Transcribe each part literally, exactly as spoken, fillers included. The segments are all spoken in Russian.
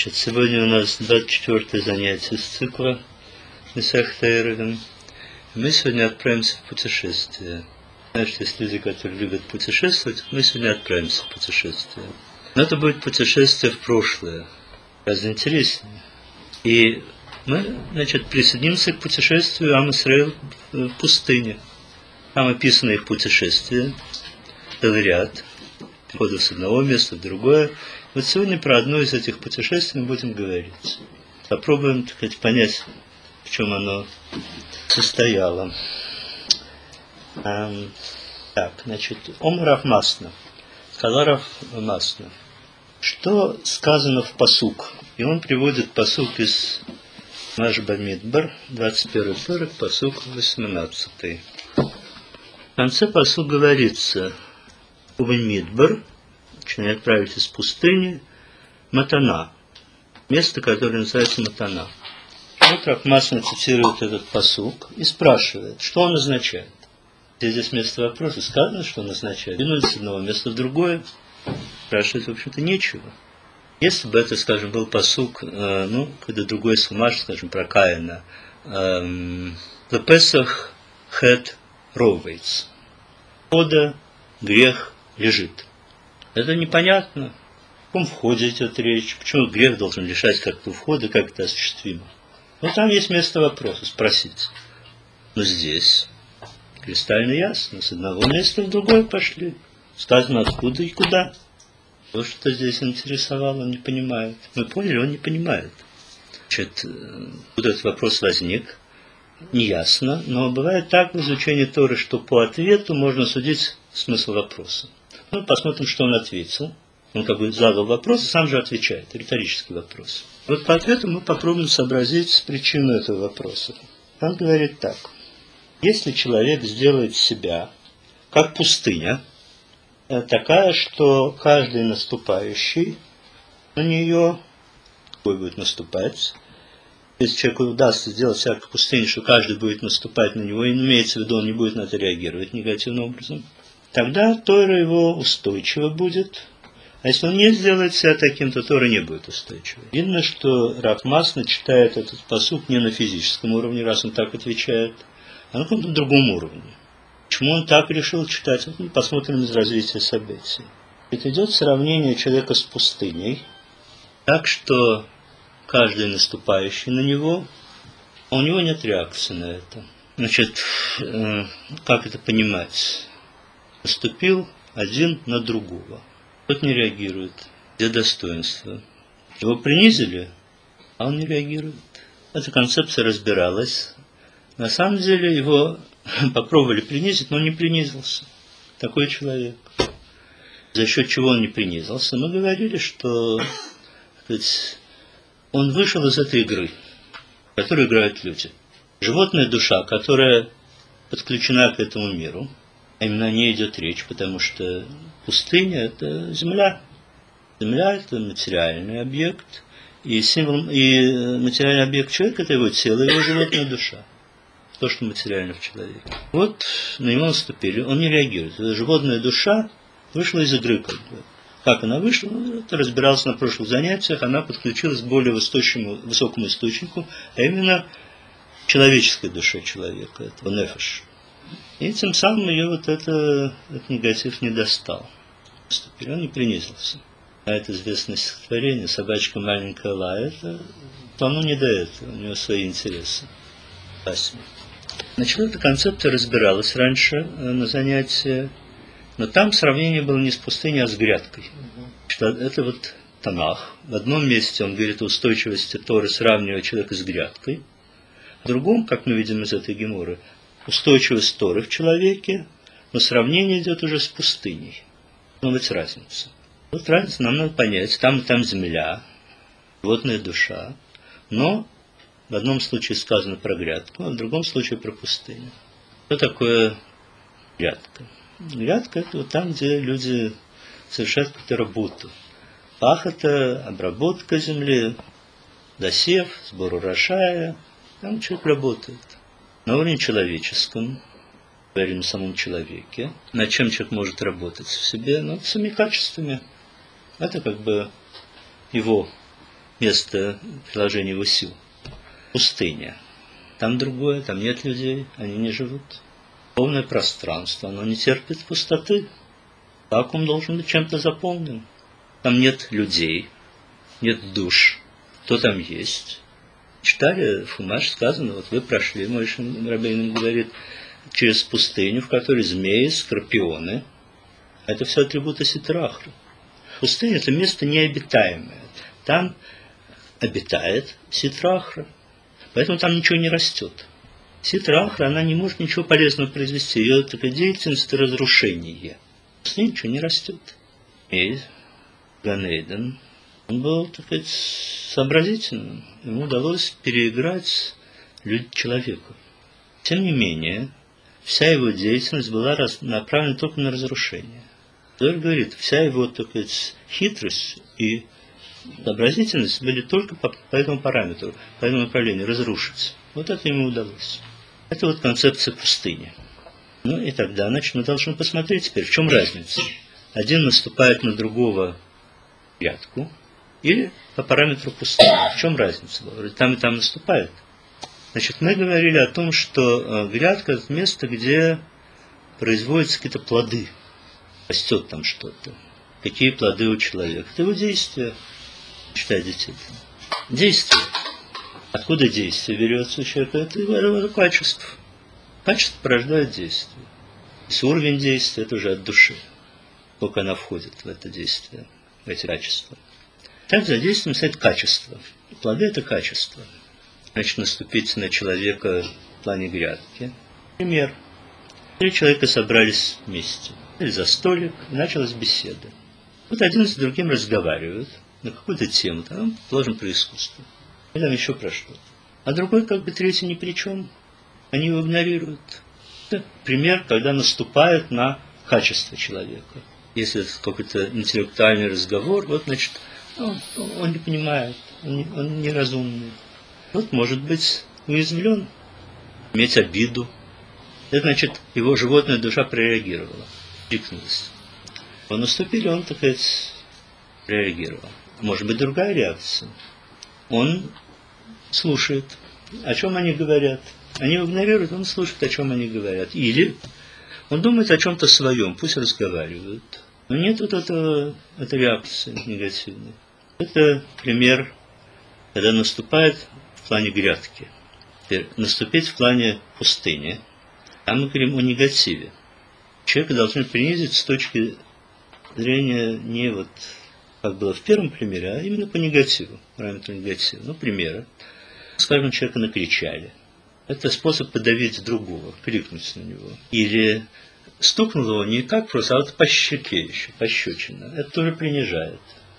Значит, сегодня у нас двадцать четвёртое занятие с цикла Месехет Эрувин. Мы сегодня отправимся в путешествие. Значит, есть люди, которые любят путешествовать, мы сегодня отправимся в путешествие. Но это будет путешествие в прошлое, гораздо интереснее. И мы, значит, присоединимся к путешествию Ам Исраэль в пустыне. Там описано их путешествие, целый ряд переходов с одного места в другое. Вот сегодня про одно из этих путешествий мы будем говорить. Попробуем, так сказать, понять, в чем оно состояло. Эм, так, значит, Омар рав Масна. Сказал рав Масна, что сказано в пасук. И он приводит пасук из Маш Бамидбар, двадцать первый сорок, пасук восемнадцатый. В конце пасук говорится: Увамидбар, очень отправить из пустыни, Матана, место, которое называется Матана. Вот рав Масна цитирует этот пасук и спрашивает, что он означает. Здесь вместо вопроса сказано, что он означает. Двинулись с одного места в другое, спрашивать, в общем-то, нечего. Если бы это, скажем, был пасук, э, ну, когда другой сумаш, скажем, про Каина, «Лепесах хет ровейц», «Хода грех лежит». Это непонятно, в каком входе идет речь, почему грех должен лишать как-то входа, как это осуществимо. Но там есть место вопроса, спросить. Но здесь кристально ясно, с одного места в другое пошли. Сказано, откуда и куда. То, что здесь интересовало, он не понимает. Мы поняли, он не понимает. Значит, вот этот вопрос возник, неясно, но бывает так в изучении Торы, что по ответу можно судить смысл вопроса. Ну, посмотрим, что он ответил. Он как бы задал вопрос и сам же отвечает. Риторический вопрос. Вот по ответу мы попробуем сообразить причину этого вопроса. Он говорит так. Если человек сделает себя как пустыня, такая, что каждый наступающий на нее, какой будет наступать, если человеку удастся сделать себя как пустыню, что каждый будет наступать на него, и имеется в виду, он не будет на это реагировать негативным образом, тогда Тора его устойчива будет. А если он не сделает себя таким, то Тора не будет устойчивой. Видно, что рав Масна читает этот пасук не на физическом уровне, раз он так отвечает, а на каком-то другом уровне. Почему он так решил читать? Вот мы посмотрим из развития событий. Это идет сравнение человека с пустыней, так что каждый наступающий на него, у него нет реакции на это. Значит, как это понимать? Наступил один на другого. Тот не реагирует. Где достоинство? Его принизили, а он не реагирует. Эта концепция разбиралась. На самом деле его попробовали принизить, но он не принизился. Такой человек. За счет чего он не принизился? Мы говорили, что сказать, он вышел из этой игры, в которой играют люди. Животная душа, которая подключена к этому миру, а именно о ней идет речь, потому что пустыня – это земля. Земля – это материальный объект, и, символ, и материальный объект человека – это его тело, его животная душа. То, что материально в человеке. Вот на него наступили, он не реагирует. Животная душа вышла из игры, как бы. Как она вышла, ну, это разбиралось на прошлых занятиях, она подключилась к более высокому, высокому источнику, а именно человеческой душе человека, этого нефеш. И тем самым ее вот это, этот негатив не достал. Он не принизился. А это известное стихотворение «Собачка маленькая лает», то оно не до этого, у него свои интересы. Спасибо. Значит, эта концепция разбиралась раньше на занятии, но там сравнение было не с пустыней, а с грядкой. Что это вот Танах. В одном месте он говорит о устойчивости Торы, сравнивая человека с грядкой. В другом, как мы видим из этой геморы, устойчивость Торы в человеке, но сравнение идет уже с пустыней. Должна быть разница. Вот разницу нам надо понять. Там и там земля, животная душа, но в одном случае сказано про грядку, а в другом случае про пустыню. Что такое грядка? Грядка – это вот там, где люди совершают какую-то работу. Пах – это обработка земли, досев, сбор урожая. Там человек работает. На уровне человеческом, говорим о самом человеке, над чем человек может работать в себе, над самими качествами. Это как бы его место приложения его сил. Пустыня. Там другое, там нет людей, они не живут. Полное пространство, оно не терпит пустоты. Вакуум должен быть чем-то заполнен. Там нет людей, нет душ. Кто там есть? Читали Хумаш, сказано, вот вы прошли, Моше Рабейну говорит, через пустыню, в которой змеи, скорпионы. Это все атрибуты Ситра Ахра. Пустыня – это место необитаемое. Там обитает Ситра Ахра. Поэтому там ничего не растет. Ситра Ахра, она не может ничего полезного произвести. Ее такая деятельность – это разрушение. В пустыне ничего не растет. И Ганейден, он был, так сказать, сообразительным. Ему удалось переиграть человека. Тем не менее, вся его деятельность была направлена только на разрушение. Зоар говорит, вся его, так сказать, хитрость и сообразительность были только по, по этому параметру, по этому направлению, разрушить. Вот это ему удалось. Это вот концепция пустыни. Ну и тогда, значит, мы должны посмотреть теперь, в чем разница. Один наступает на другого грядку или по параметру пустыни. В чем разница? Там и там наступает. Значит, мы говорили о том, что грядка – это место, где производятся какие-то плоды. Растет там что-то. Какие плоды у человека? Это его действия. Читать детей. Действие. Откуда действие берется у человека? Это его качество. Качество порождает действие. То уровень действия – это уже от души. Сколько она входит в это действие, в эти качества. Так за действием стоит качество. Плоды – это качество. Значит, наступить на человека в плане грядки. Пример. Три человека собрались вместе. Или за столик, и началась беседа. Вот один с другим разговаривают на какую-то тему, там, положим, про искусство. Или там еще про что-то. А другой, как бы, третий ни при чем. Они его игнорируют. Это пример, когда наступает на качество человека. Если это какой-то интеллектуальный разговор, вот, значит, он, он не понимает, он, не, он неразумный. Вот, может быть, уязвлен, иметь обиду. Это значит, его животная душа прореагировала, крикнулась. Он наступил, он, так сказать, реагировал. Может быть, другая реакция. Он слушает, о чем они говорят. Они игнорируют, он слушает, о чем они говорят. Или он думает о чем-то своем, пусть разговаривают. Но нет вот этого, этой реакции негативной. Это пример, когда наступает в плане грядки. Теперь наступить в плане пустыни. Там мы говорим о негативе. Человека должны принизить с точки зрения не вот, как было в первом примере, а именно по негативу, параметру негатива. Ну, примеры. Скажем, человека накричали. Это способ подавить другого, крикнуть на него. Или стукнул его не как просто, а вот по щеке еще, пощечина. Это тоже принижает.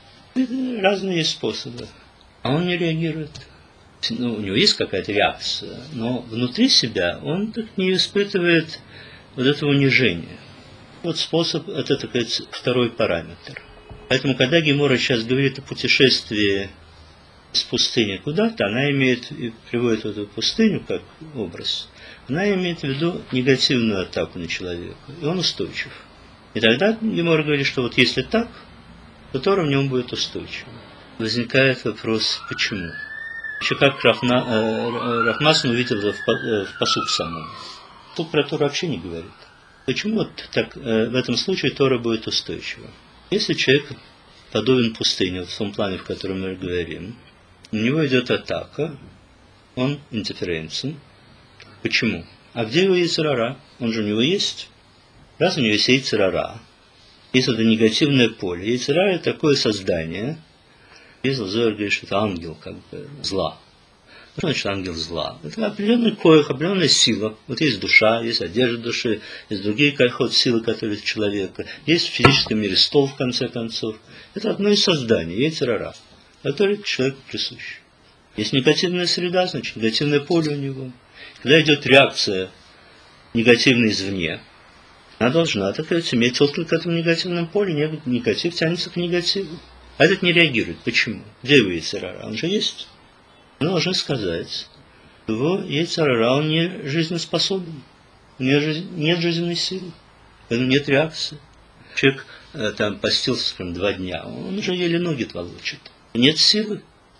Разные есть способы. А он не реагирует. Ну, у него есть какая-то реакция, но внутри себя он так не испытывает вот этого унижения. Вот способ, это, так сказать, второй параметр. Поэтому, когда Гемора сейчас говорит о путешествии с пустыни куда-то, она имеет, и приводит в эту пустыню как образ, она имеет в виду негативную атаку на человека, и он устойчив. И тогда Гемора говорит, что вот если так, то Тора в нем будет устойчива. Возникает вопрос, почему? Еще как Рахма, э, Рахмасан увидел в, э, в пасук самом. Тут про Тору вообще не говорит. Почему вот так, э, в этом случае Тора будет устойчива? Если человек подобен пустыне, в том плане, в котором мы говорим, у него идет атака, он индифферентен. Почему? А где его яйцерара? Он же у него есть. Раз у него есть яйцерара, есть это негативное поле. Яйцерара – это такое создание. Если Зоар говорит, что это ангел как бы зла. Что значит ангел зла? Это определенный коих, определенная сила. Вот есть душа, есть одежда души, есть другие ход силы, которые есть у человека. Есть в физическом мире стол, в конце концов. Это одно из созданий, яйцерара, которое человеку присуще. Есть негативная среда, значит негативное поле у него. Когда идет реакция негативная извне, она должна, так сказать, иметь отклик к этому негативному полю. Негатив тянется к негативу. А этот не реагирует. Почему? Где его яйцерара? Он же есть. Мы должны сказать, его яйцерара, он не жизнеспособен. У него нет жизненной силы. Поэтому нет реакции. Человек там постился, скажем, два дня, он уже еле ноги волочит. Нет силы.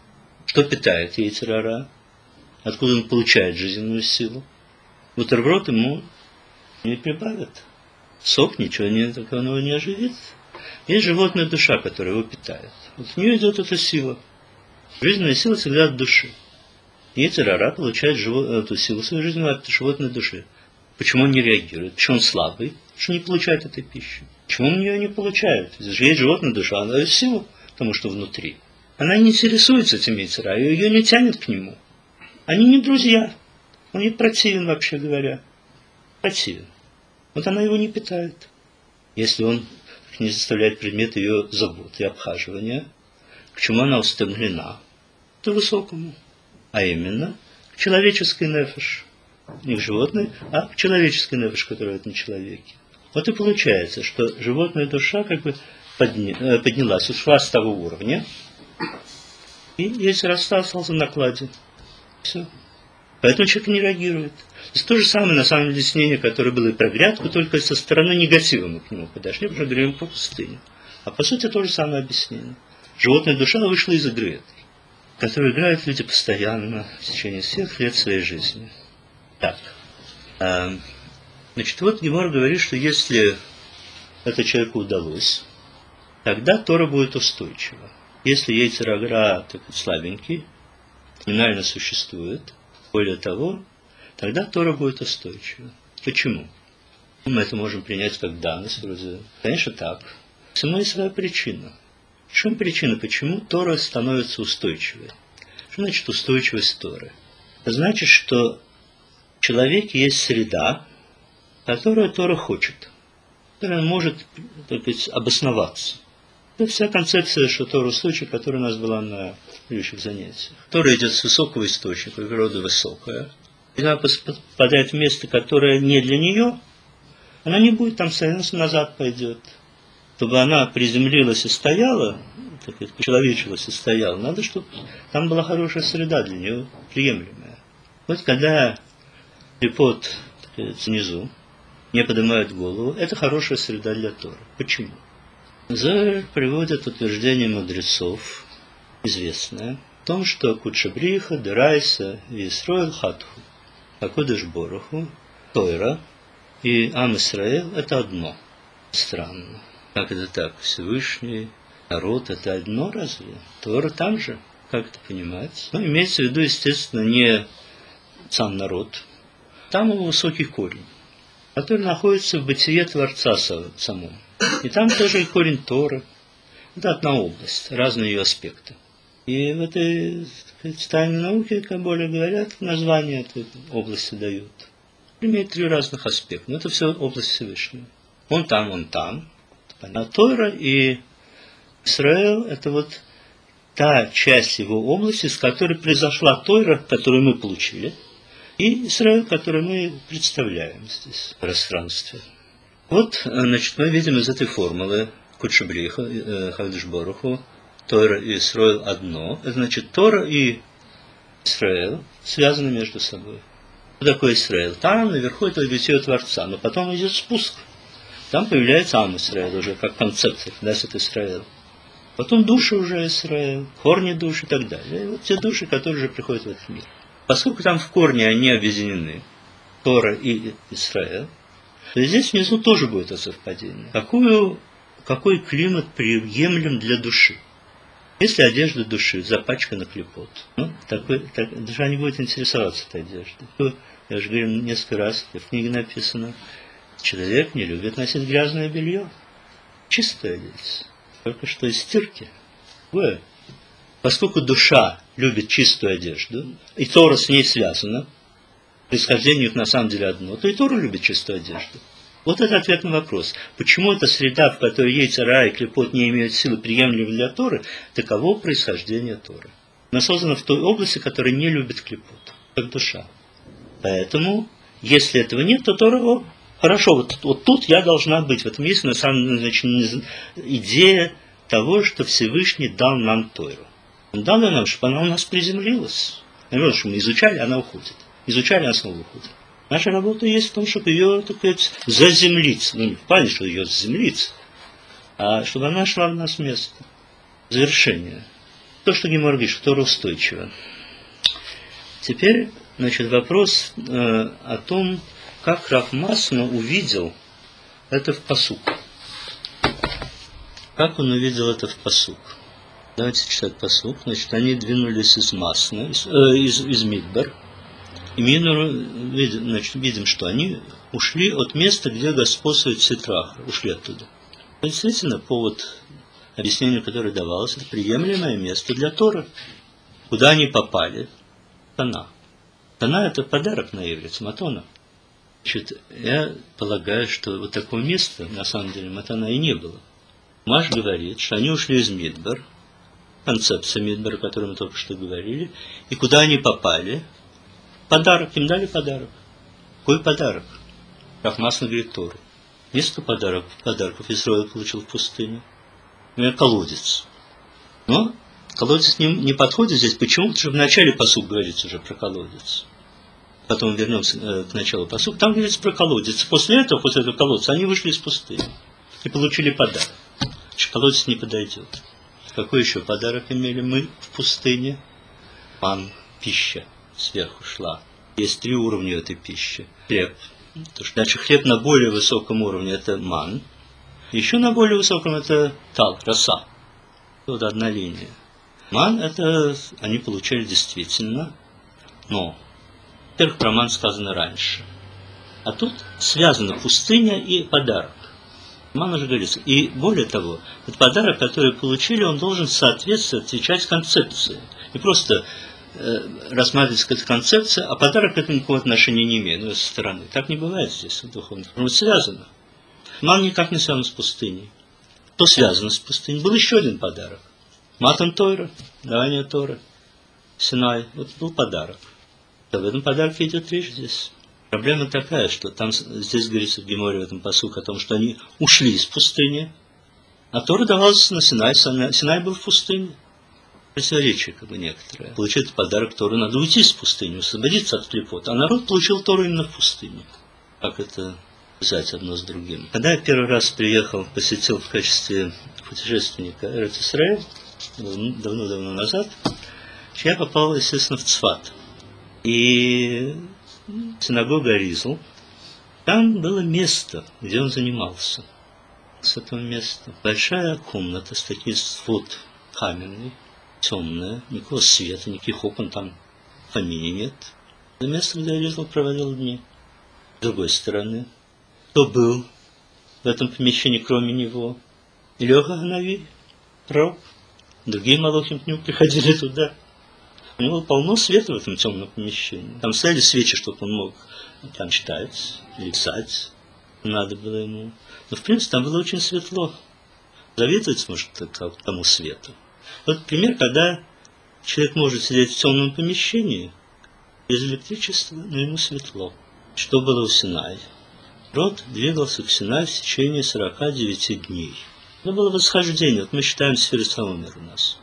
Что питает яйцер ара? Откуда он получает жизненную силу? Бутерброд ему не прибавит. Сок ничего не, такого его не оживит. Есть животная душа, которая его питает. Вот в нее идет эта сила. Жизненная сила всегда от души. Яйцер ара получает живо, эту силу своей жизни от животной души. Почему он не реагирует? Почему он слабый? Потому что не получает этой пищи. Почему он ее не получает? Есть животная душа, она дает силу, потому что внутри. Она не интересуется этим яйцер ара, ее не тянет к нему. Они не друзья. Он ей противен, вообще говоря. Противен. Вот она его не питает. Если он не заставляет предмет ее заботы и обхаживания, к чему она устремлена? К высокому. А именно, к человеческой нефеш. Не к животной, а к человеческой нефеш, которая в этом человеке. Вот и получается, что животная душа как бы подня... поднялась, ушла с того уровня, и яйцер остался в накладе. Все. Поэтому человек не реагирует. То есть то же самое, на самом деле, объяснение, которое было и про грядку, только со стороны негатива мы к нему подошли, уже говорим про пустыню. А по сути то же самое объяснение. Животная душа вышла из игры этой, которую играют люди постоянно в течение всех лет своей жизни. Так. А, значит, вот Гемара говорит, что если это человеку удалось, тогда Тора будет устойчива. Если яйцер ара такой слабенький, номинально существует, более того, тогда Тора будет устойчива. Почему? Мы это можем принять как данность, вроде. Конечно, так. Всему есть своя причина. В чем причина, почему Тора становится устойчивой? Что значит устойчивость Торы? Это значит, что в человеке есть среда, которую Тора хочет, которая может, так сказать, обосноваться. Это вся концепция, что Тора устойчива, которая у нас была на предыдущих занятиях. Тора идет с высокого источника, природа высокая. И она попадает в место, которое не для нее, она не будет там стоять, назад пойдет. Чтобы она приземлилась и стояла, так сказать, человечилась и стояла, надо, чтобы там была хорошая среда для нее, приемлемая. Вот когда лепот снизу не поднимает голову, это хорошая среда для Торы. Почему? Зоар приводит утверждение мудрецов, известное, в том, что Кудшабриха, Дерайса, Висроил, Хатху, Акодыш Боруху, Тойра и Ам Исраэль – это одно. Странно. Как это так? Всевышний, народ – это одно разве? Тора там же. Как это понимать? Ну, имеется в виду, естественно, не сам народ. Там его высокий корень, который находится в бытие Творца самом. И там тоже и корень Торы. Это одна область, разные ее аспекты. И в этой, так сказать, тайной науке, как более говорят, название этой области дают. Имеет три разных аспекта. Но это все область Всевышнего. Он там, он там. А Тора и Исраэль – это вот та часть его области, с которой произошла Тора, которую мы получили, и Исраэль, который мы представляем здесь в пространстве. Вот, значит, мы видим из этой формулы Кудшабриха, Хагдыш Боруху, Тора и Исраэль одно. Это значит, Тора и Исраэль связаны между собой. Что такое Исраэль? Там наверху это бытие Творца, но потом идет спуск. Там появляется Ам Исраэль уже как концепция, да, это Исраэль. Потом души уже Исраэль, корни души и так далее. И вот те души, которые уже приходят в этот мир. Поскольку там в корне они объединены, Тора и Исраэль, то здесь внизу тоже будет это совпадение. Какую, какой климат приемлем для души? Если одежда души запачкана клепот, ну, такой, так, душа не будет интересоваться этой одеждой. Я же говорил несколько раз, в книге написано, человек не любит носить грязное белье. Чистое одежда. Только что из стирки. Ой. Поскольку душа любит чистую одежду, и Тора с ней связана, происхождение их на самом деле одно, то и Тора любит чистую одежду. Вот это ответ на вопрос. Почему эта среда, в которой яйцер ара и клепот не имеют силы, приемлемой для Торы, таково происхождение Торы. Она создана в той области, которая не любит клепот, как душа. Поэтому, если этого нет, то Тора, о, хорошо, вот, вот тут я должна быть. В этом есть, на самом деле, значит, идея того, что Всевышний дал нам Тору. Он дал нам, чтобы она у нас приземлилась. Наверное, что мы изучали, она уходит. Изучали, она снова уходит. Наша работа есть в том, чтобы ее, так сказать, заземлить. Ну, не в плане, что ее заземлить, а чтобы она шла в нас место. Завершение. То, что Гемор говорит, что Тора устойчива. Теперь, значит, вопрос э, о том, как Рав Масна увидел это в пасук. Как он увидел это в пасук? Давайте читать пасук. Значит, они двинулись из Масна, из, э, из, из Мидбар. И мы видим, значит, видим, что они ушли от места, где господствует Ситрах. Ушли оттуда. Действительно, повод объяснению, которое давалось, это приемлемое место для Торы. Куда они попали? Тана. Тана – это подарок на иврите, матона. Значит, я полагаю, что вот такого места, на самом деле, матана и не было. Маш говорит, что они ушли из Мидбар, концепция Мидбара, о которой мы только что говорили, и куда они попали? Подарок, им дали подарок. Какой подарок? Рав Масна говорит Тору. Несколько подарок, подарков Исраиль получил в пустыне. Например, колодец. Но колодец не, не подходит здесь. Почему? Потому что в начале пасук говорится уже про колодец. Потом вернемся э, к началу пасук. Там говорится про колодец. После этого, после этого колодца, они вышли из пустыни и получили подарок. Значит, колодец не подойдет. Какой еще подарок имели мы в пустыне? Ман, пища сверху шла. Есть три уровня этой пищи. Хлеб. Значит, хлеб на более высоком уровне – это ман. Еще на более высоком – это тал, роса. Вот одна линия. Ман – это они получали действительно, но, во-первых, про ман сказано раньше. А тут связана пустыня и подарок. Ман уже говорится. И более того, этот подарок, который получили, он должен соответствовать, отвечать концепции. Не просто э, рассматривается как концепция, а подарок к этому никакого отношения не имеет, ну, со стороны. Так не бывает здесь, в духовном. Но связано. Ман никак не связан с пустыней. Что связано с пустыней? Был еще один подарок. Матан Тойра, давание Торы, Синай. Вот был подарок. Об этом подарке идет речь здесь. Проблема такая, что там здесь говорится в Геморе, в этом пасуке, о том, что они ушли из пустыни, а Тора давалась на Синай. Синай был в пустыне. Противоречие как бы некоторое. Получить подарок Торы, надо уйти из пустыни, освободиться от клепот. А народ получил Тору именно в пустыне. Как это взять одно с другим? Когда я первый раз приехал, посетил в качестве путешественника Эрец-Исраэль, давно-давно назад, я попал, естественно, в Цфат. И синагога Ризл, там было место, где он занимался. С этого места большая комната, с таким свод каменный, темная, никакого света, никаких окон там в помине нет. Это место, где Ризл проводил дни. С другой стороны, кто был в этом помещении, кроме него? Илеха Ханави, пророк. Другие малохим к нему приходили туда. У него было полно света в этом темном помещении. Там стояли свечи, чтобы он мог там читать или писать. Надо было ему. Но, в принципе, там было очень светло. Завидовать может к тому свету. Вот пример, когда человек может сидеть в темном помещении без электричества, но ему светло. Что было у Синай? Род двигался к Синай в течение сорока девяти дней. Это было восхождение. Вот мы считаем сферу Самомер у нас.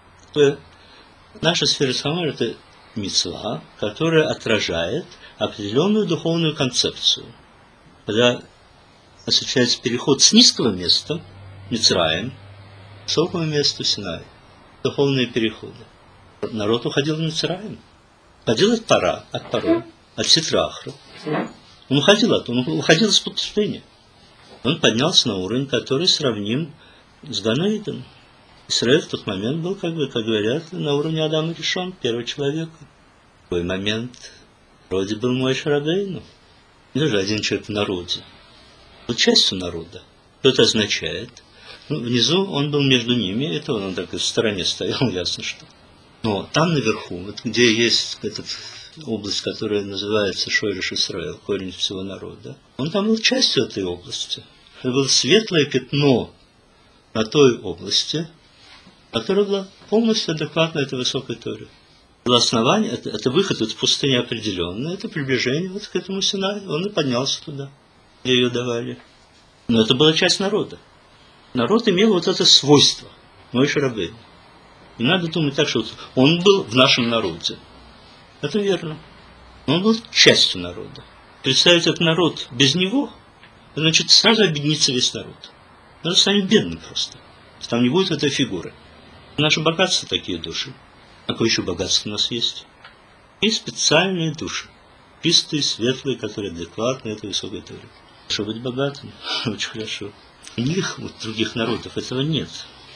Наша сфера Самомер – это мицва, которая отражает определенную духовную концепцию. Когда осуществляется переход с низкого места, Мицраим, к высокому месту Синай, духовные переходы. Народ уходил в Мицраим. Уходил от Пара, от Паро, от Ситрахра. Он уходил от, он уходил из пустыни. Он поднялся на уровень, который сравним с Ганаидом. Исраэль в тот момент был, как бы, как говорят, на уровне Адама Ришон, первого человека. В такой момент вроде был Моше Рабейну. Не даже один человек в народе. Был частью народа. Что это означает? Ну, внизу он был между ними, это он так в стороне стоял, ясно что. Но там наверху, вот где есть эта область, которая называется Шойреш Исраэль, корень всего народа, он там был частью этой области. Это было светлое пятно на той области, которая была полностью адекватна этой высокой Торе. Было основание, это, это выход из пустыни определенный, это приближение вот к этому Синаю. Он и поднялся туда, где ее давали. Но это была часть народа. Народ имел вот это свойство, Моше Рабейну. Не надо думать так, что он был в нашем народе. Это верно. Но он был частью народа. Представить этот народ без него, значит, сразу объединится весь народ. Народ станет бедным просто. Там не будет этой фигуры. Наше богатство такие души. Какое еще богатство у нас есть? Есть специальные души. Чистые, светлые, которые адекватны этой высокой Торе. Чтобы быть богатым, очень хорошо. У них, у других народов, этого нет.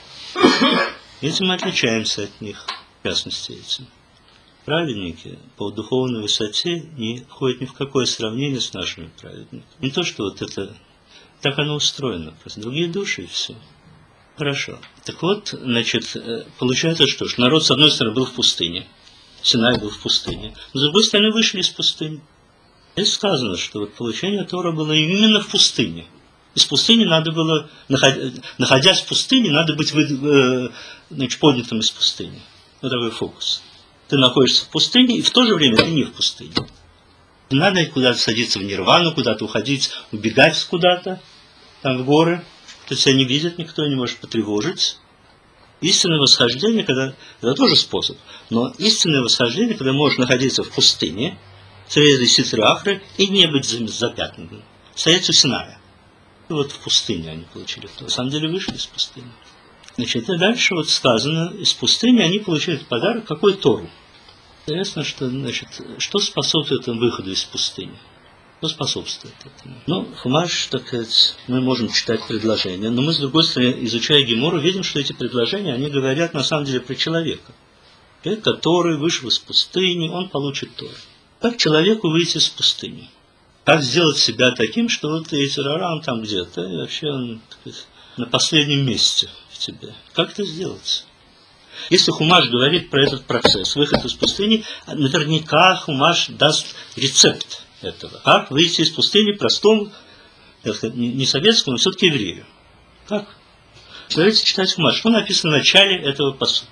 Этим мы отличаемся от них, в частности этим. Праведники по духовной высоте не ходят ни в какое сравнение с нашими праведниками. Не то, что вот это, так оно устроено, просто другие души и все. Хорошо. Так вот, значит, получается что? Что народ, с одной стороны, был в пустыне. Синай был в пустыне. Но с другой стороны, вышли из пустыни. Здесь сказано, что вот получение Тора было именно в пустыне. Из пустыни надо было, находясь в пустыне, надо быть значит, поднятым из пустыни. Вот такой фокус. Ты находишься в пустыне, и в то же время ты не в пустыне. Не надо куда-то садиться в нирвану, куда-то уходить, убегать куда-то, там в горы. То есть тебя не видит никто, не может потревожить. Истинное восхождение, когда, это тоже способ, но истинное восхождение, когда можешь находиться в пустыне, среди ситры Ахры, и не быть запятнанным. Стоять у Синая. И вот в пустыне они получили то. На самом деле вышли из пустыни. Значит, и дальше вот сказано, из пустыни они получили в подарок какой Тору. Интересно, что, значит, что способствует этому выходу из пустыни? Что способствует этому? Ну, Хумаш, так сказать, мы можем читать предложения, но мы, с другой стороны, изучая Гемору, видим, что эти предложения, они говорят на самом деле про человека. Человек, который вышел из пустыни, он получит Тору. Как человеку выйти из пустыни? Как сделать себя таким, что вот Эйцер-ара там где-то, и вообще он, так сказать, на последнем месте в тебе? Как это сделать? Если Хумаш говорит про этот процесс, выход из пустыни, наверняка Хумаш даст рецепт этого. Как выйти из пустыни простому, не советскому, но все-таки еврею. Как? Давайте читать Хумаш. Что написано в начале этого пасука?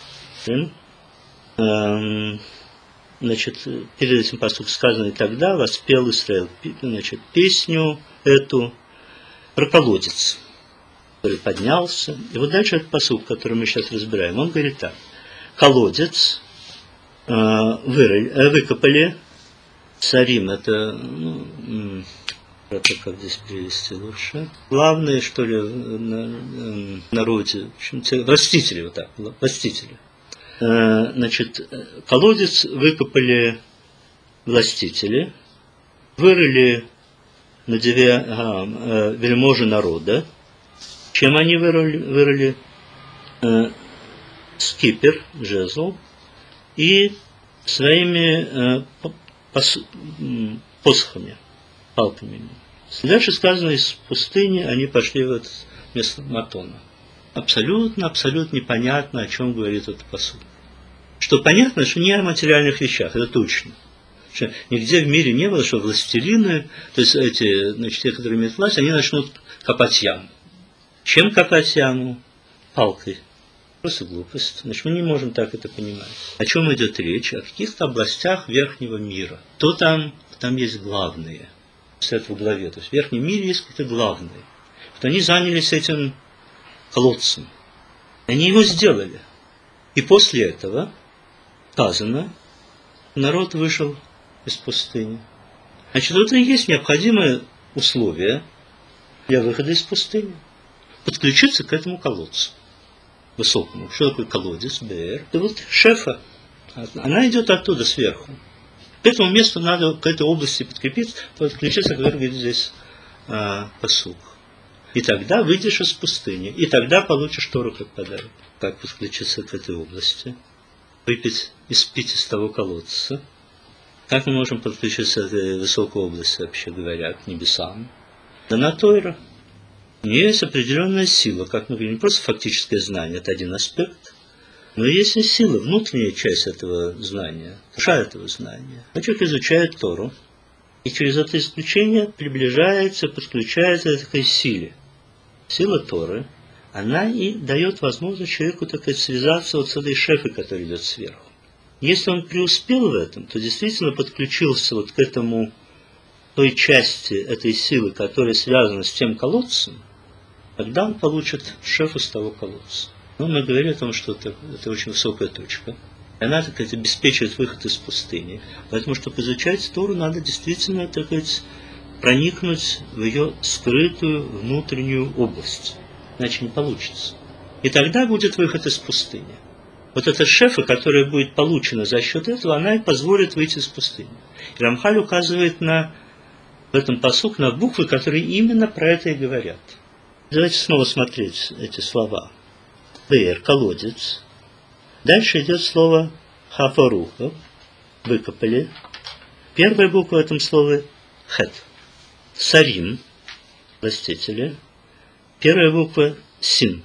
Эм, значит, перед этим пасуком сказано: и тогда воспел Исраил, значит, песню эту про колодец, который поднялся. И вот дальше этот пасук, который мы сейчас разбираем, он говорит так: колодец э, вырыли, выкопали. Сарим, это, ну, это как здесь перевести лучше. Главное, что ли, на народе, в общем, властители, вот так, властители. Значит, колодец выкопали властители, вырыли на две ага, вельможи народа. Чем они вырыли? Вырыли э, скипер, жезл, и своими э, пос, посохами, палками. Дальше сказано, из пустыни они пошли в это место Матона. Абсолютно, абсолютно непонятно, о чем говорит этот посуд. Что понятно, что не о материальных вещах, это точно. Что нигде в мире не было, что властелины, то есть эти, значит, те, которые имеют власть, они начнут копать яму. Чем копать яму? Палкой. Просто глупость. Значит, мы не можем так это понимать. О чем идет речь? О каких-то областях верхнего мира. То там, там есть главные. Стоят в главе. То есть в верхнем мире есть какие-то главные. Вот они занялись этим колодцем. Они его сделали. И после этого сказано, народ вышел из пустыни. Значит, это и есть необходимое условие для выхода из пустыни. Подключиться к этому колодцу высокому. Что такое колодец? Бэр. Это вот шефа. Она идет оттуда сверху. К этому месту надо, к этой области подкрепиться, подключиться, как говорит здесь а, посук. И тогда выйдешь из пустыни. И тогда получишь Тору как подарок. Как подключиться к этой области? Выпить и спить из того колодца. Как мы можем подключиться к этой высокой области, вообще говоря, к небесам? Да на Тора. У нее есть определенная сила, как мы говорим, не просто фактическое знание, это один аспект, но есть и сила, внутренняя часть этого знания, душа этого знания. Человек изучает Тору, и через это исключение приближается, подключается к такой силе. Сила Торы, она и дает возможность человеку, так сказать, связаться вот с этой шефой, которая идет сверху. Если он преуспел в этом, то действительно подключился вот к этому, той части этой силы, которая связана с тем колодцем, тогда он получит шефу с того колодца. Но мы говорим о том, что это, это очень высокая точка. И она, так сказать, обеспечивает выход из пустыни. Поэтому, чтобы изучать Тору, надо действительно, так сказать, проникнуть в ее скрытую внутреннюю область. Иначе не получится. И тогда будет выход из пустыни. Вот эта шефа, которая будет получена за счет этого, она и позволит выйти из пустыни. И Рамхаль указывает на, в этом пасук на буквы, которые именно про это и говорят. Давайте снова смотреть эти слова. Бер, колодец. Дальше идет слово хафаруха, выкопали. Первая буква в этом слове хет. Сарим, властители. Первая буква син.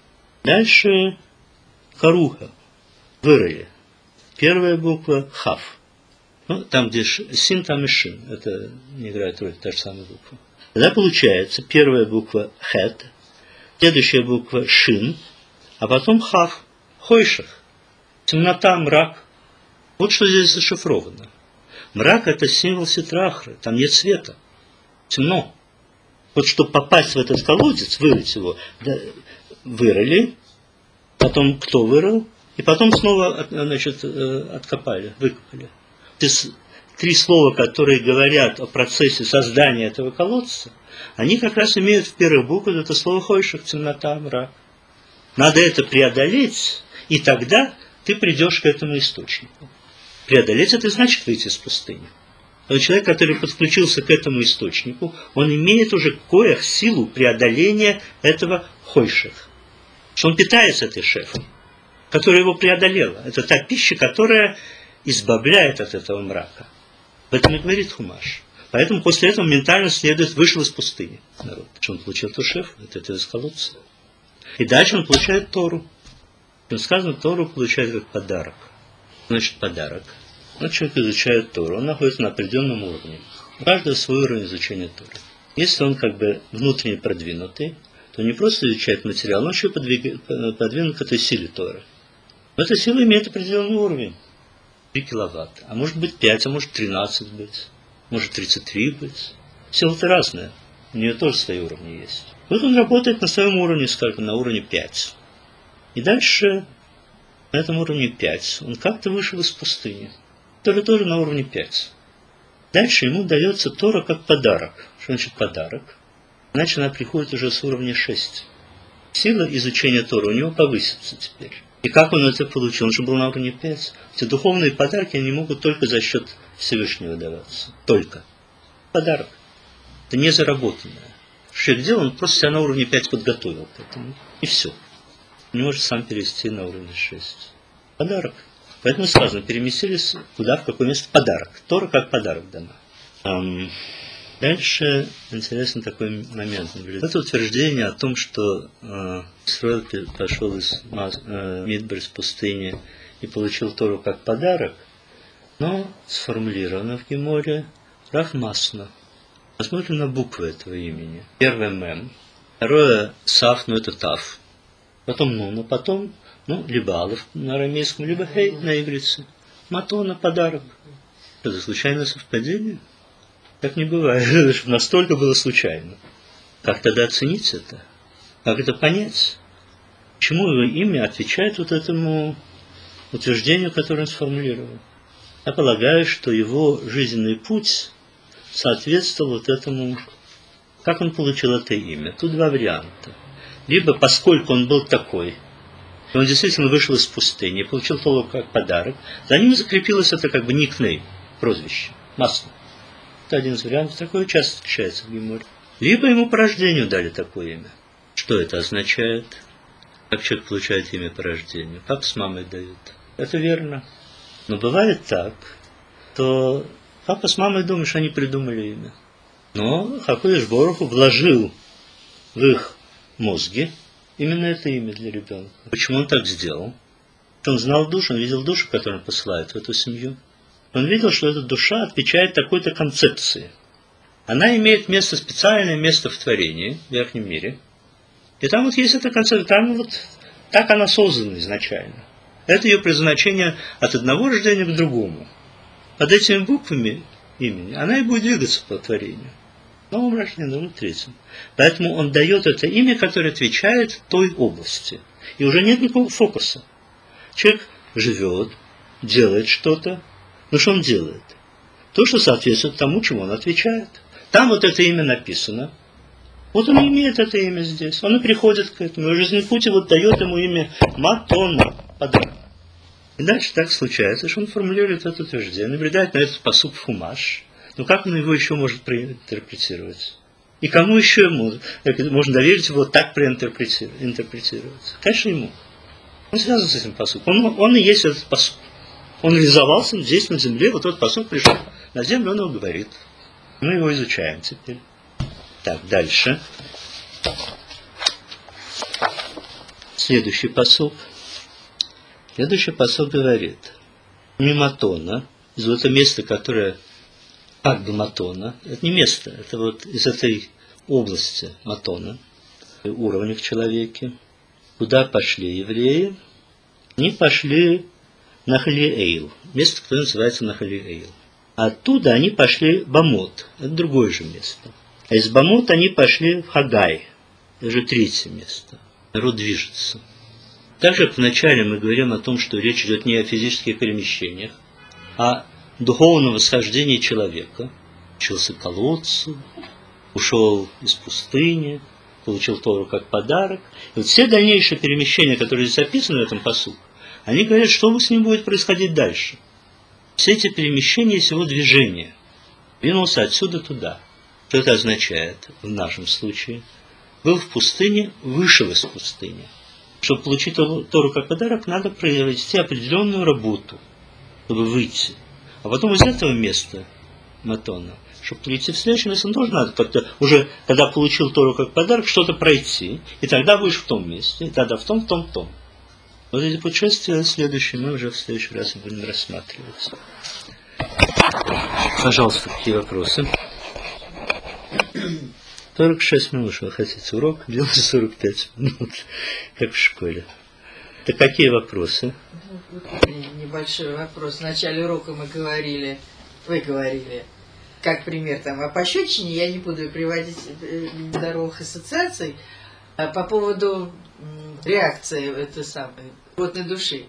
Дальше харуха, вырыли. Первая буква хав. Ну, там, где син, там и шин. Это не играет роль, та же самая буква. Тогда получается первая буква хет, следующая буква шин, а потом хав, хойшах. Темнота, мрак. Вот что здесь зашифровано. Мрак – это символ ситрахры, там нет света. Темно. Вот чтобы попасть в этот колодец, вырыть его, да, вырыли, потом кто вырыл, и потом снова, значит, откопали, выкопали. Три слова, которые говорят о процессе создания этого колодца, они как раз имеют в первых буквах это слово хойшах, темнота, мрак. Надо это преодолеть, и тогда ты придешь к этому источнику. Преодолеть это значит выйти из пустыни. Но человек, который подключился к этому источнику, он имеет уже коях, силу преодоления этого хойших. Что он питается этой шефой, которая его преодолела. Это та пища, которая избавляет от этого мрака. В этом и говорит Хумаш. Поэтому после этого ментально следует, вышел из пустыни народ. Что он получил ту шефу, это, это из колодца. И дальше он получает Тору. Он сказано, Тору получает как подарок. Значит, подарок. Вот человек изучает Тору, он находится на определенном уровне. У каждого свой уровень изучения Торы. Если он как бы внутренне продвинутый, то не просто изучает материал, он еще подвинут к этой силе Торы. Но эта сила имеет определенный уровень. три киловатта. А может быть пять, а может тринадцать быть. Может тридцать три быть. Сила-то разная. У нее тоже свои уровни есть. Вот он работает на своем уровне, скажем, на уровне пять. И дальше на этом уровне пять он как-то вышел из пустыни. Тора тоже на уровне пять. Дальше ему дается Тора как подарок. Что значит подарок? Значит, она приходит уже с уровня шесть. Сила изучения Торы у него повысится теперь. И как он это получил? Он же был на уровне пять. Эти духовные подарки, они могут только за счет Всевышнего даваться. Только. Подарок. Это не заработанное. Что человек делал, он просто себя на уровне пять подготовил к этому. И все. Не может сам перевести на уровень шесть. Подарок. Поэтому сказано, переместились куда, в какое место? Подарок. Тора как подарок дана. Um, дальше интересный такой момент. Это утверждение о том, что э, Исроил пошел из э, Мидбар, из пустыни, и получил Тору как подарок, но сформулировано в Геморе Рахмасно. Посмотрим на буквы этого имени. Первое Мем, второе Саф, ну это Тав, потом Нуна, потом ну, либо Алиф на арамейском, либо Хей на иврице. Матона, подарок. Это случайное совпадение? Так не бывает, чтобы настолько было случайно. Как тогда оценить это? Как это понять? Почему его имя отвечает вот этому утверждению, которое он сформулировал? Я полагаю, что его жизненный путь соответствовал вот этому, как он получил это имя. Тут два варианта. Либо, поскольку он был такой, и он действительно вышел из пустыни, получил Тору как подарок, за ним закрепилось это как бы никнейм, прозвище, масло. Это один из вариантов, такое часто встречается в Геморе. Либо ему по рождению дали такое имя. Что это означает? Как человек получает имя по рождению? Папа с мамой дают. Это верно. Но бывает так, то папа с мамой думают, что они придумали имя. Но Хакодеш Борух Ху вложил в их мозги именно это имя для ребенка. Почему он так сделал? Он знал душу, он видел душу, которую он посылает в эту семью. Он видел, что эта душа отвечает такой-то концепции. Она имеет место, специальное место в творении, в верхнем мире. И там вот есть эта концепция, там вот так она создана изначально. Это ее предназначение от одного рождения к другому. Под этими буквами имени она и будет двигаться по творению. Новым рождением, новым третьим. Поэтому он дает это имя, которое отвечает той области. И уже нет никакого фокуса. Человек живет, делает что-то. Но что он делает? То, что соответствует тому, чему он отвечает. Там вот это имя написано. Вот он имеет это имя здесь. Он и приходит к этому. И жизненный путь вот дает ему имя Матона, подарок. И дальше так случается, что он формулирует это утверждение, наблюдает на этот пасук в Хумаш. Но как он его еще может проинтерпретировать? И кому еще ему, можно доверить его так проинтерпретировать? Конечно, ему. Он связан с этим пасуком. Он, он и есть этот пасук. Он реализовался здесь, на земле. Вот тот пасук пришел на землю, он его говорит. Мы его изучаем теперь. Так, дальше. Следующий пасук. Следующий пасук говорит. Миматона, из вот этого места, которое как бы Матона, это не место, это вот из этой области Матона, уровня в человеке, куда пошли евреи, они пошли на Халиэйл, место, которое называется Нахалиэйл. Оттуда они пошли в Бамот, это другое же место. А из Бамот они пошли в Хагай, это же третье место. Народ движется. Также вначале мы говорим о том, что речь идет не о физических перемещениях, а духовном восхождении человека. Учился колодцу, ушел из пустыни, получил Тору как подарок. И вот все дальнейшие перемещения, которые здесь описаны в этом пасуке, они говорят, что с ним будет происходить дальше. Все эти перемещения есть его движение. Двинулся отсюда туда. Что это означает в нашем случае? Был в пустыне, вышел из пустыни. Чтобы получить Тору как подарок, надо провести определенную работу, чтобы выйти. А потом из этого места Матона, чтобы прийти в следующее место, тоже надо как-то уже, когда получил Тору как подарок, что-то пройти, и тогда будешь в том месте, и тогда в том, в том, в том. Вот эти путешествия следующие мы уже в следующий раз будем рассматривать. Пожалуйста, какие вопросы? сорок шесть минут, вы хотите урок, делать сорок пять минут, как в школе. Так какие вопросы? Небольшой вопрос. В начале урока мы говорили, вы говорили, как пример там о пощечине, я не буду приводить здоровых ассоциаций, а по поводу реакции этой самой животной души.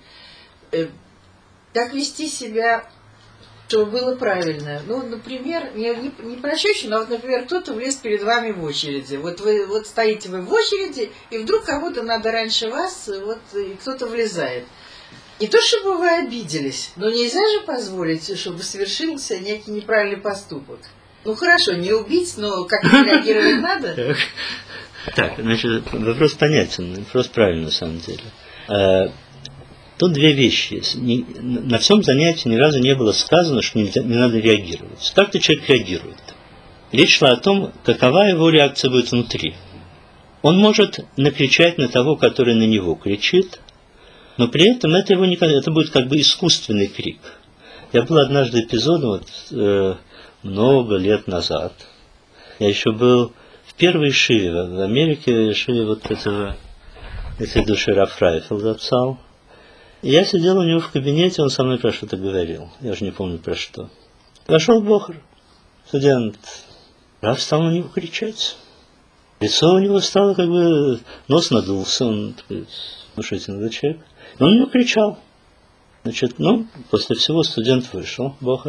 Как вести себя, чтобы было правильно? Ну, например, не, не, не пощечина, а вот, например, кто-то влез перед вами в очереди. Вот вы вот стоите вы в очереди, и вдруг кому-то надо раньше вас, вот, и кто-то влезает. Не то, чтобы вы обиделись, но нельзя же позволить, чтобы совершился некий неправильный поступок. Ну, хорошо, не убить, но как-то реагировать надо. Так, значит, вопрос понятен, вопрос правильный на самом деле. Тут две вещи есть. На всем занятии ни разу не было сказано, что нельзя, не надо реагировать. Как-то человек реагирует. Речь шла о том, какова его реакция будет внутри. Он может накричать на того, который на него кричит, но при этом это, его не, это будет как бы искусственный крик. Я был однажды эпизодом вот, э, много лет назад. Я еще был в первой шиве в Америке, шиве вот этого, этой души Раф Райфелд отцал. И я сидел у него в кабинете, он со мной про что-то говорил. Я уже не помню про что. Вошел Бохар, студент. Раф стал на него кричать. Лицо у него стало как бы, нос надулся, он такой внушительный человек. И он на него кричал. Значит, ну, после всего студент вышел, Бохар.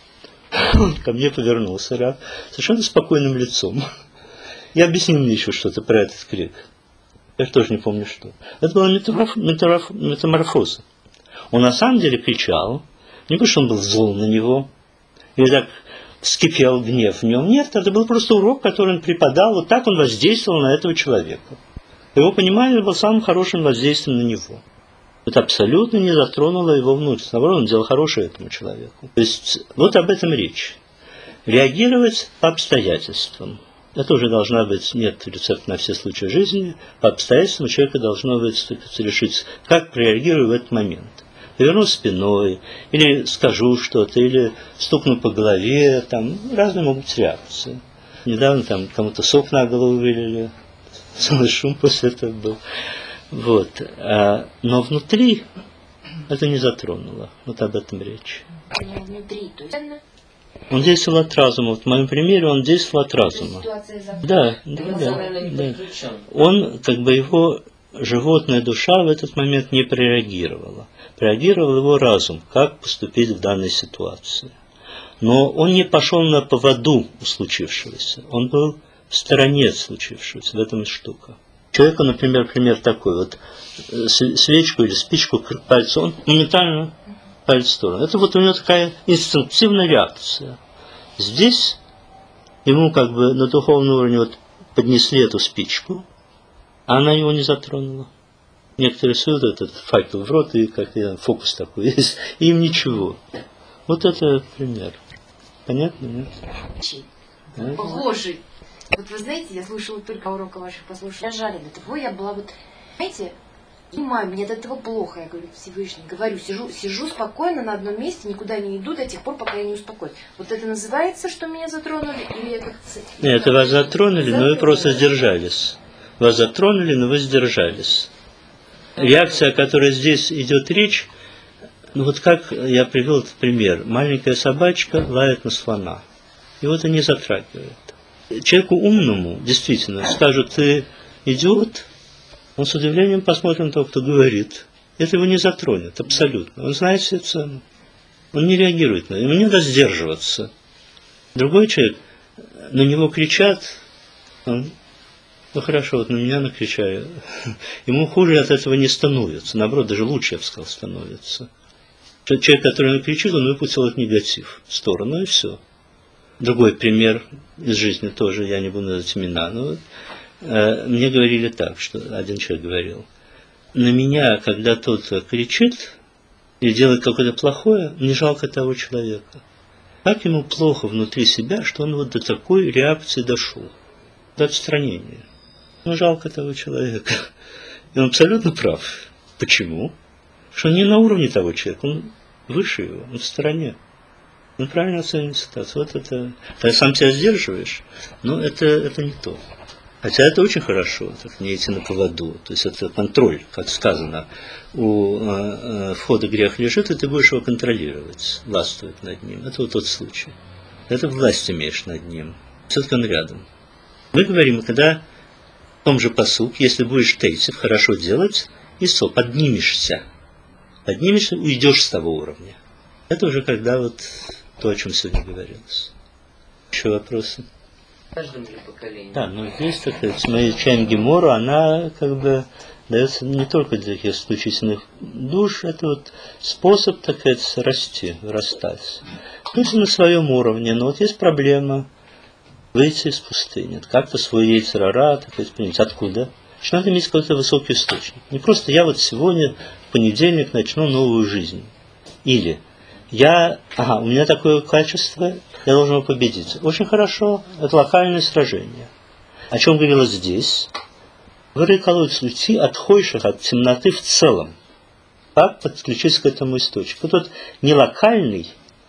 Он ко мне повернулся, Раф, совершенно спокойным лицом. Я объяснил мне еще что-то про этот крик. Я тоже не помню, что. Это была метаморф... метаморф... метаморфоза. Он на самом деле кричал, не потому что он был зол на него, или так вскипел гнев в нем. Нет, это был просто урок, который он преподал, вот так он воздействовал на этого человека. Его понимание было самым хорошим воздействием на него. Это абсолютно не затронуло его внутренность. Наоборот, он делал хорошее этому человеку. То есть, вот об этом речь. Реагировать по обстоятельствам. Это уже должна быть, нет рецепта на все случаи жизни. По обстоятельствам у человека должно быть решить, как прореагирую в этот момент. Поверну спиной, или скажу что-то, или стукну по голове. Там разные могут быть реакции. Недавно там кому-то сок на голову вылили. Целый шум после этого был. Вот. Но внутри это не затронуло. Вот об этом речь. Внутри, то есть... Он действовал от разума. Вот в моем примере он действовал от разума. Да, да, да, да. Он, как бы его животная душа в этот момент не прореагировала. Прореагировал его разум, как поступить в данной ситуации. Но он не пошел на поводу у случившегося. Он был в в стороне от случившегося. В этом и штука. Человеку, например, пример такой. Вот свечку или спичку к пальцу, он моментально палец в сторону. Это вот у него такая инстинктивная реакция. Здесь ему как бы на духовном уровне вот поднесли эту спичку, а она его не затронула. Некоторые суют этот факел в рот, и как я, фокус такой есть, и им ничего. Вот это пример. Понятно, нет? Похожий. Вот вы знаете, я слушала только урока ваших, послушала. Я жаль до того, я была вот, знаете, понимаю, мне от этого плохо. Я говорю, Всевышний, говорю, сижу, сижу спокойно на одном месте, никуда не иду до тех пор, пока я не успокоюсь. Вот это называется, что меня затронули, или я как-то... Нет, это вас затронули, но вы просто сдержались. Вас затронули, но вы сдержались. Реакция, о которой здесь идет речь, ну вот как я привел этот пример. Маленькая собачка лает на слона. И вот они затрагивают. Человеку умному, действительно, скажут, ты идиот, он с удивлением посмотрит на того, кто говорит. Это его не затронет, абсолютно. Он знает все цены. Он не реагирует на это. Ему не надо сдерживаться. Другой человек, на него кричат, он, ну хорошо, вот на меня накричали. Ему хуже от этого не становится. Наоборот, даже лучше, я бы сказал, становится. Человек, который накричил, он выпустил этот негатив в сторону, и все. Другой пример из жизни тоже, я не буду называть имена, но э, мне говорили так, что один человек говорил, на меня, когда кто-то кричит или делает какое-то плохое, мне жалко того человека. Как ему плохо внутри себя, что он вот до такой реакции дошел, до отстранения. Ну, жалко того человека. И он абсолютно прав. Почему? Потому что он не на уровне того человека, он выше его, он в стороне. Ну, правильно оценить ситуацию. Вот это... Ты сам себя сдерживаешь, но это, это не то. Хотя это очень хорошо, так не идти на поводу. То есть это контроль, как сказано. У э, входа грех лежит, и ты будешь его контролировать, властвовать над ним. Это вот тот случай. Это власть имеешь над ним. Все-таки он рядом. Мы говорим, когда в том же пасук, если будешь тейсив, хорошо делать, и со, поднимешься. Поднимешься, уйдешь с того уровня. Это уже когда вот то, о чем сегодня говорилось. Еще вопросы? Каждому ли поколению? Да, но здесь, так сказать, мы изучаем Гемору, она как бы дается не только для таких исключительных душ, это вот способ, так сказать, расти, вырастать. Пусть на своем уровне, но вот есть проблема выйти из пустыни, как-то свой яйцерара, так сказать, принять. Откуда? Значит, надо иметь какой-то высокий источник. Не просто я вот сегодня, в понедельник, начну новую жизнь. Или я, ага, у меня такое качество, я должен его победить. Очень хорошо, это локальное сражение. О чем говорилось здесь? Вырыкалуют уйти от хойших, от темноты в целом. Как подключиться к этому источнику? Это вот не локальный,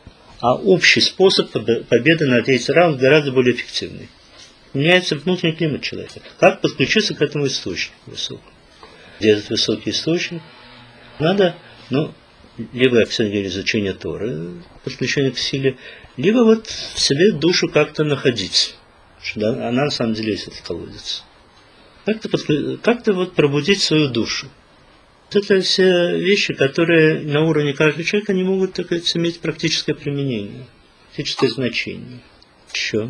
а общий способ победы над яйцераром гораздо более эффективный. Меняется внутренний климат человека. Как подключиться к этому источнику высокому? Где этот высокий источник? Надо, ну, либо, как сегодня говорили, изучение Торы, подключение к силе, либо вот в себе душу как-то находить. Что она на самом деле есть этот колодец. Как-то, подклю... как-то вот пробудить свою душу. Вот это все вещи, которые на уровне каждого человека, они могут, так сказать, иметь практическое применение, практическое значение. Еще.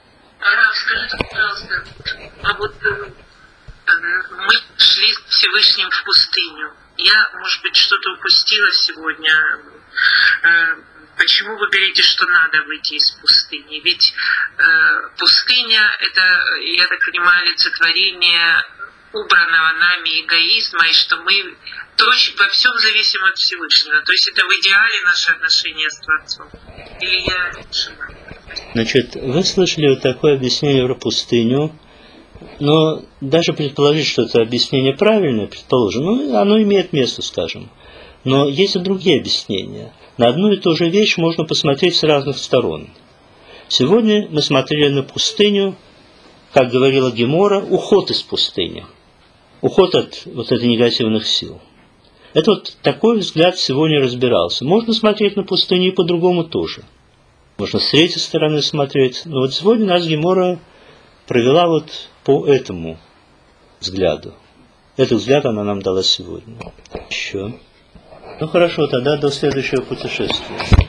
Раф, скажите, пожалуйста, а вот э, мы шли с Всевышним в пустыню. Я, может быть, что-то упустила сегодня. Э, почему вы говорите, что надо выйти из пустыни? Ведь э, пустыня – это, я так понимаю, олицетворение убранного нами эгоизма, и что мы точно во всем зависим от Всевышнего. То есть это в идеале наши отношения с Творцом. Или я ошибаюсь? Значит, вы слышали вот такое объяснение про пустыню, но даже предположить, что это объяснение правильное, предположим, ну, оно имеет место, скажем. Но есть и другие объяснения. На одну и ту же вещь можно посмотреть с разных сторон. Сегодня мы смотрели на пустыню, как говорила Гемора, уход из пустыни. Уход от вот этих негативных сил. Это вот такой взгляд сегодня разбирался. Можно смотреть на пустыню и по-другому тоже. Можно с третьей стороны смотреть. Но вот сегодня нас Гемора провела вот по этому взгляду. Этот взгляд она нам дала сегодня. Еще. Ну хорошо, тогда до следующего путешествия.